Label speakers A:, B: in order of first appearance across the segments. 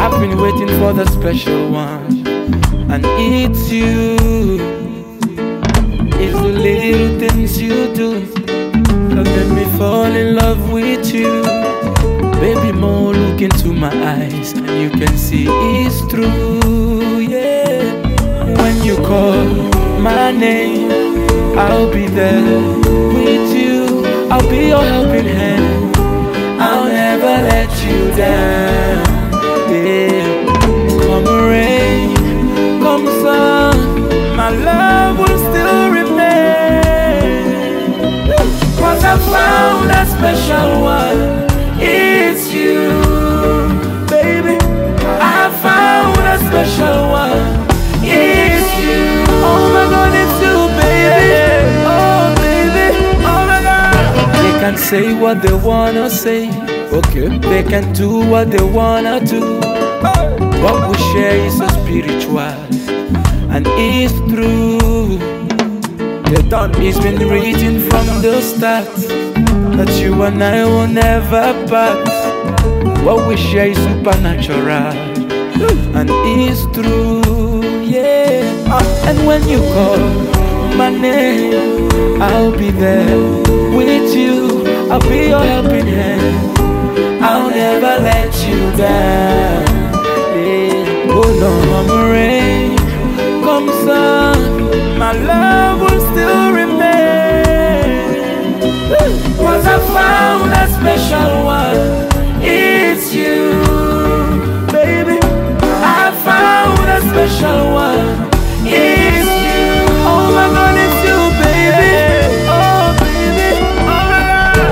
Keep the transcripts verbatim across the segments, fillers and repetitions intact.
A: I've been waiting for the special one, and it's you. It's the little things you do that let me fall in love with you. Baby, more look into my eyes and you can see it's true, yeah. When you call my name, I'll be there with you. I'll be your helping hand, I'll never let you down, yeah. Come rain, come sun, my love will still remain. Cause I found a special one, it's you, baby. I found a special one, it's you. Oh my God, it's you, baby. Oh baby, oh my God. They can say what they wanna say, okay. They can do what they wanna do. What we share is so spiritual, and it's true. The dawn has been written from the start, that you and I will never part. What we share is supernatural, and it's true, yeah. And when you call my name, I'll be there with you. I'll be your helping hand, I'll never let you down, yeah. Oh no, come rain, come sun, my love will still remain. Cause I found a special one, it's you, baby. I found a special one, it's you. Oh my God, it's you, baby. Oh baby, oh my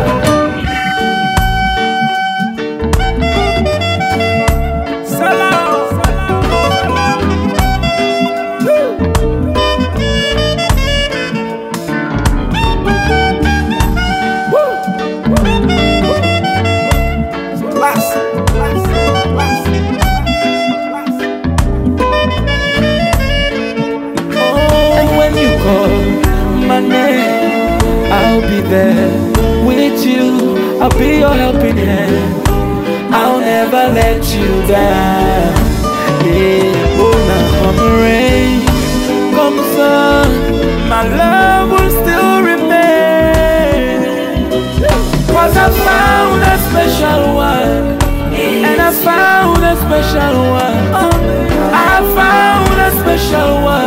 A: God. Salam, my name, I'll be there with you. I'll be your helping hand, I'll never let you down, yeah. Oh now come rain, come sun, my love will still remain. Cause I found a special one, and I found a special one, I found a special one.